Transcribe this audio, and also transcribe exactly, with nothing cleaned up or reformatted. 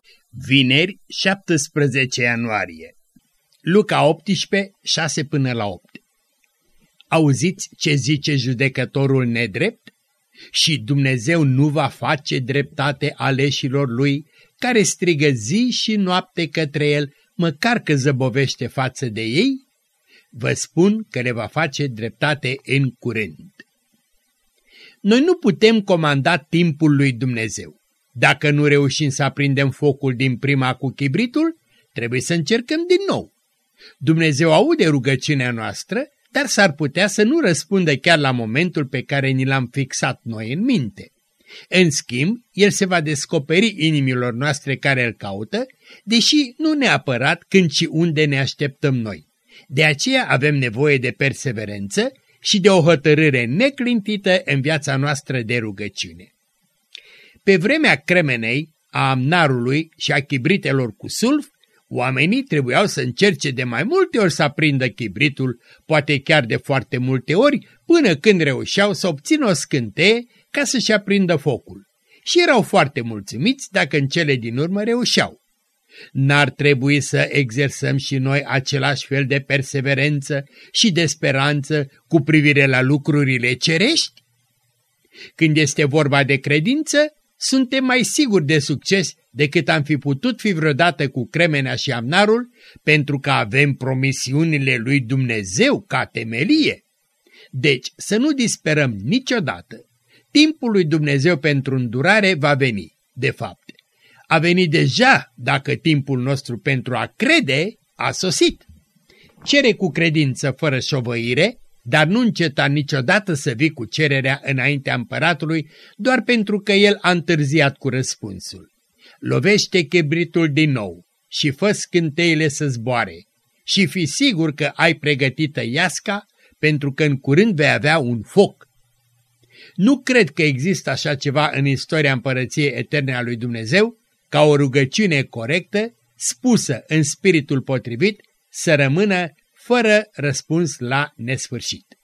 Vineri, șaptesprezece ianuarie. Luca optsprezece, șase până la opt. Auziți ce zice judecătorul nedrept? Și Dumnezeu nu va face dreptate aleșilor lui, care strigă zi și noapte către el, măcar că zăbovește față de ei? Vă spun că le va face dreptate în curând. Noi nu putem comanda timpul lui Dumnezeu. Dacă nu reușim să aprindem focul din prima cu chibritul, trebuie să încercăm din nou. Dumnezeu aude rugăciunea noastră, dar s-ar putea să nu răspundă chiar la momentul pe care ni l-am fixat noi în minte. În schimb, El se va descoperi inimilor noastre care îl caută, deși nu neapărat când și unde ne așteptăm noi. De aceea avem nevoie de perseverență și de o hotărâre neclintită în viața noastră de rugăciune. Pe vremea cremenei, a amnarului și a chibritelor cu sulf, oamenii trebuiau să încerce de mai multe ori să aprindă chibritul, poate chiar de foarte multe ori, până când reușeau să obțină o scânteie ca să-și aprindă focul. Și erau foarte mulțumiți dacă în cele din urmă reușeau. N-ar trebui să exersăm și noi același fel de perseverență și de speranță cu privire la lucrurile cerești? Când este vorba de credință, suntem mai siguri de succes decât am fi putut fi vreodată cu cremenea și amnarul, pentru că avem promisiunile lui Dumnezeu ca temelie. Deci să nu disperăm niciodată. Timpul lui Dumnezeu pentru îndurare va veni, de fapt. A venit deja dacă timpul nostru pentru a crede a sosit. Cere cu credință fără șovăire, dar nu înceta niciodată să vii cu cererea înaintea împăratului doar pentru că el a întârziat cu răspunsul. Lovește chibritul din nou și fă scânteile să zboare și fi sigur că ai pregătită iasca, pentru că în curând vei avea un foc. Nu cred că există așa ceva în istoria împărăției eterne a lui Dumnezeu, ca o rugăciune corectă, spusă în spiritul potrivit, să rămână fără răspuns la nesfârșit.